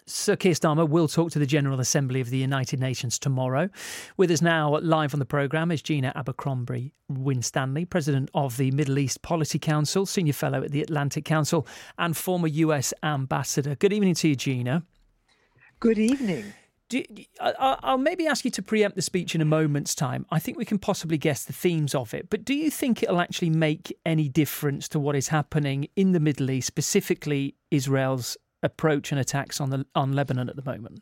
Sir Keir Starmer will talk to the General Assembly of the United Nations tomorrow. With us now live on the programme is Gina Abercrombie Winstanley, President of the Middle East Policy Council, Senior Fellow at the Atlantic Council and former US Ambassador. Good evening to you, Gina. Good evening. I'll maybe ask you to preempt the speech in a moment's time. I think we can possibly guess the themes of it, but do you think it'll actually make any difference to what is happening in the Middle East, specifically Israel's approach and attacks on Lebanon at the moment?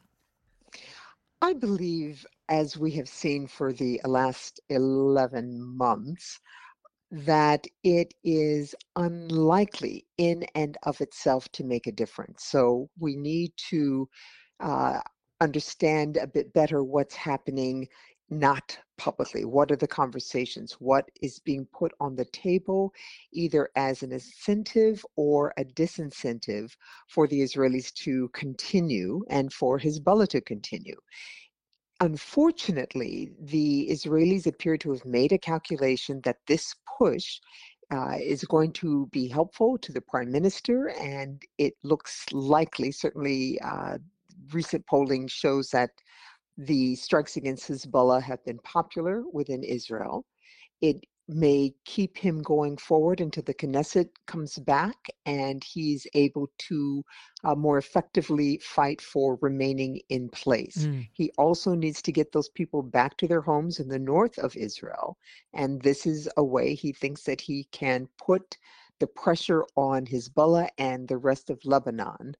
I believe, as we have seen for the last 11 months, that it is unlikely in and of itself to make a difference. So we need to understand a bit better what's happening not publicly. What are the conversations? What is being put on the table, either as an incentive or a disincentive for the Israelis to continue and for Hezbollah to continue? Unfortunately, the Israelis appear to have made a calculation that this push is going to be helpful to the prime minister, and it looks likely, certainly recent polling shows that the strikes against Hezbollah have been popular within Israel. It may keep him going forward until the Knesset comes back and he's able to more effectively fight for remaining in place. He also needs to get those people back to their homes in the north of Israel. And this is a way he thinks that he can put the pressure on Hezbollah and the rest of Lebanon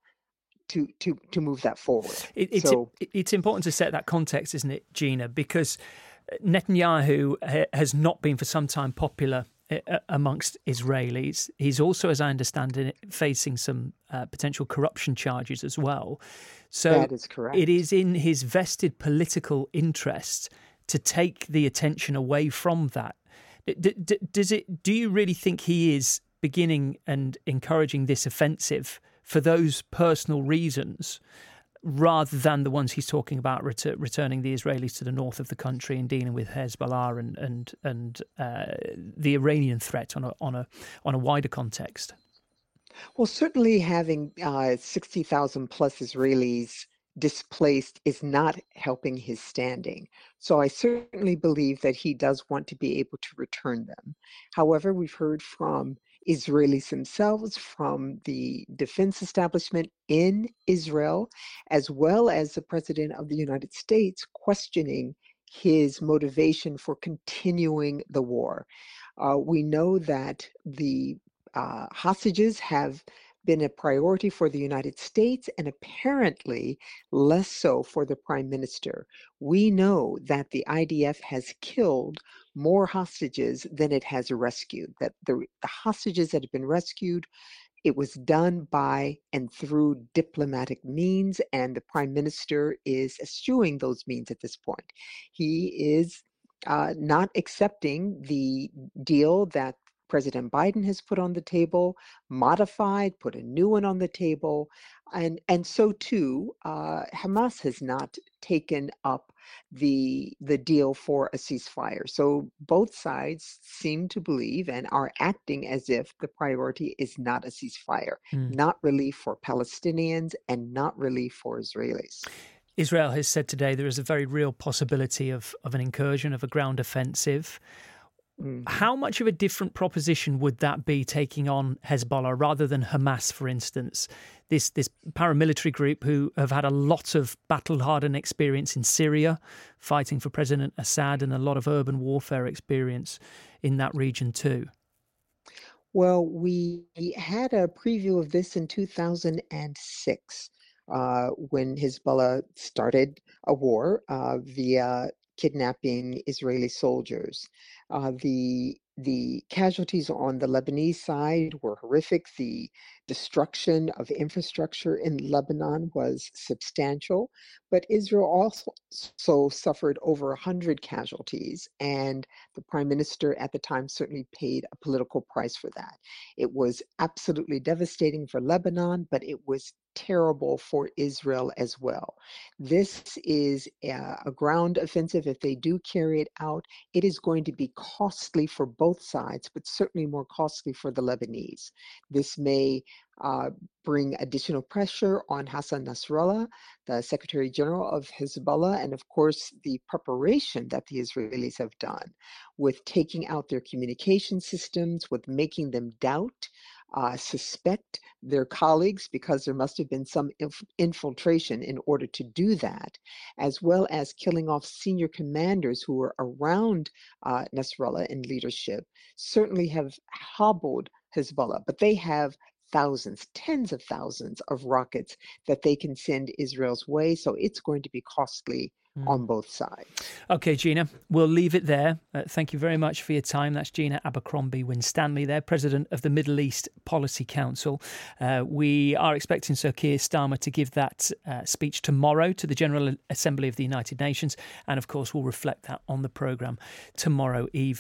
to move that forward. It's important to set that context, isn't it, Gina? Because Netanyahu has not been for some time popular amongst Israelis. He's also, as I understand it, facing some potential corruption charges as well. So that is correct. It is in his vested political interest to take the attention away from that. Do you really think he is beginning and encouraging this offensive for those personal reasons, rather than the ones he's talking about returning the Israelis to the north of the country and dealing with Hezbollah and the Iranian threat on a wider context? Well, certainly having 60,000 plus Israelis displaced is not helping his standing. So I certainly believe that he does want to be able to return them. However, we've heard from Israelis themselves, from the defense establishment in Israel, as well as the President of the United States questioning his motivation for continuing the war. We know that the hostages have been a priority for the United States and apparently less so for the Prime Minister. We know that the IDF has killed more hostages than it has rescued, that the hostages that have been rescued, it was done by and through diplomatic means, and the Prime Minister is eschewing those means at this point. He is not accepting the deal that President Biden has put on the table, modified, put a new one on the table, and so too, Hamas has not taken up the deal for a ceasefire. So both sides seem to believe and are acting as if the priority is not a ceasefire, not relief for Palestinians and not relief for Israelis. Israel has said today there is a very real possibility of an incursion, of a ground offensive. How much of a different proposition would that be, taking on Hezbollah rather than Hamas, for instance? This paramilitary group who have had a lot of battle-hardened experience in Syria, fighting for President Assad, and a lot of urban warfare experience in that region too. Well, we had a preview of this in 2006 when Hezbollah started a war via kidnapping Israeli soldiers. The casualties on the Lebanese side were horrific. The destruction of infrastructure in Lebanon was substantial, but Israel also suffered over 100 casualties, and the prime minister at the time certainly paid a political price for that. It was absolutely devastating for Lebanon, but it was terrible for Israel as well. This is a ground offensive. If they do carry it out, it is going to be costly for both sides, but certainly more costly for the Lebanese. This may uh, bring additional pressure on Hassan Nasrallah, the Secretary General of Hezbollah, and of course, the preparation that the Israelis have done with taking out their communication systems, with making them doubt, suspect their colleagues, because there must have been some infiltration in order to do that, as well as killing off senior commanders who were around Nasrallah in leadership, certainly have hobbled Hezbollah. But they have thousands, tens of thousands of rockets that they can send Israel's way. So it's going to be costly on both sides. Okay, Gina, we'll leave it there. Thank you very much for your time. That's Gina Abercrombie Winstanley there, President of the Middle East Policy Council. We are expecting Sir Keir Starmer to give that speech tomorrow to the General Assembly of the United Nations. And of course, we'll reflect that on the programme tomorrow evening.